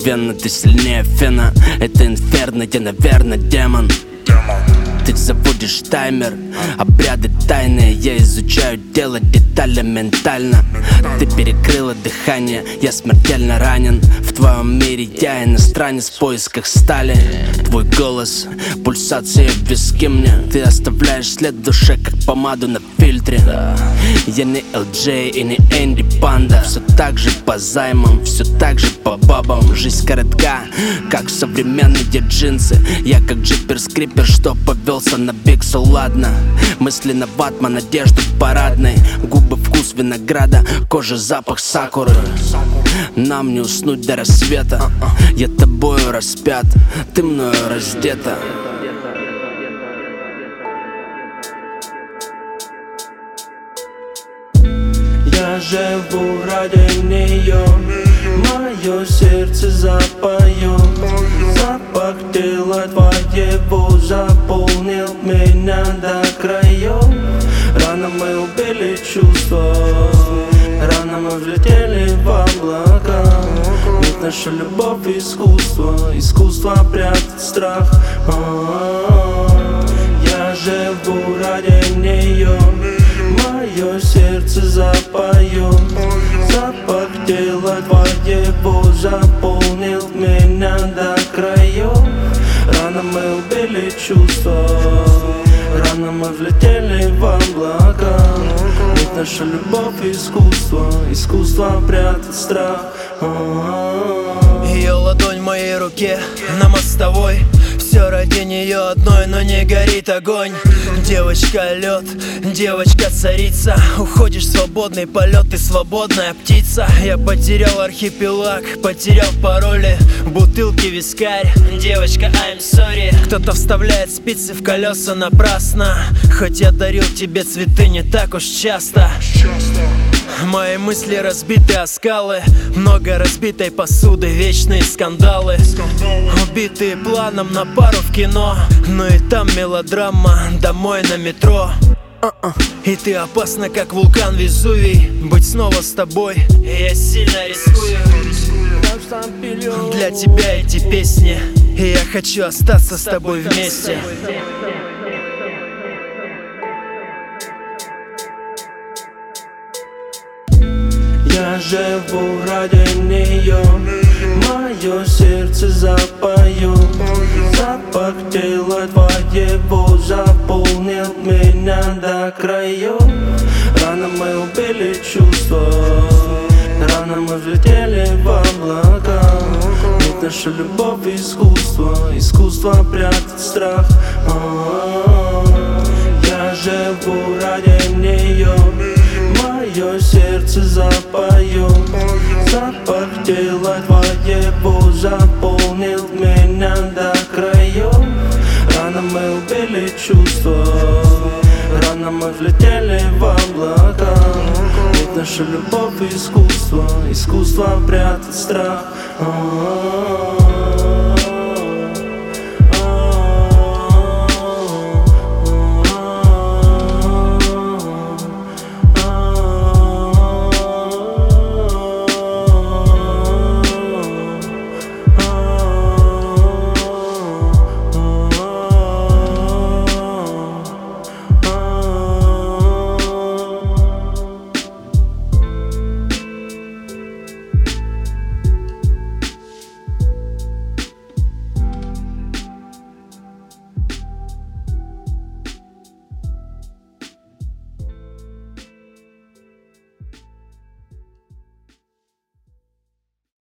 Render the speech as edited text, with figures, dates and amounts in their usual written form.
мгновенно, ты сильнее фена. Это инферно, я, наверное, демон. Ты заводишь таймер, обряды тайные. Я изучаю тело детально, ментально. Ты перекрыла дыхание, я смертельно ранен. В твоем мире я иностранец в поисках стали. Твой голос, пульсация в виске мне. Ты оставляешь след в душе, как помаду на фильтре. Я не LJ и не Энди Панда. Все так же по займам, все так же по бабам. Жизнь коротка, как современные джинсы. Я как джипер-скрипер, что повелся на биксу, ладно. Мысли на ватман, надежду парадной. Губы вкус винограда, кожа запах сакуры. Нам не уснуть до рассвета. Я тобою распят, ты мною раздета. Я живу ради нее, мое сердце запоет. Запах тела твоего заполнил меня до краев. Рано мы убили чувства, рано мы взлетели в облака. Ведь наша любовь искусство, искусство прятать страх. Я живу ради нее, мое сердце запоет. Запах тела твоего заполнил меня до краев. Рано мы убили чувства, рано мы взлетели в облака. Ведь наша любовь искусство, искусство прятать страх. Ее ладонь в моей руке на мостовой. Все ради нее одной, но не горит огонь. Девочка лед, девочка царица. Уходишь в свободный полет, ты свободная птица. Я потерял архипелаг, потерял пароли. Бутылки вискарь, девочка, I'm sorry. Кто-то вставляет спицы в колеса напрасно. Хоть я дарил тебе цветы не так уж часто. Мои мысли разбиты о скалы. Много разбитой посуды, вечные скандалы. Убитые планом на пару в кино. Но и там мелодрама, домой на метро. И ты опасна, как вулкан Везувий. Быть снова с тобой, я сильно рискую. Для тебя эти песни, и я хочу остаться с тобой вместе. Я живу ради нее, мое сердце запоет. Запах тела твоего заполнил меня до краев. Рано мы убили чувства, рано мы взлетели в облака. Ведь наша любовь искусство, искусство прятать страх. Я живу ради нее, мое сердце запоет. Запах тела твоего заполнил меня до краев. Рано мы убили чувства, рано мы взлетели в облака. Ведь наша любовь искусство, искусство прятать страх.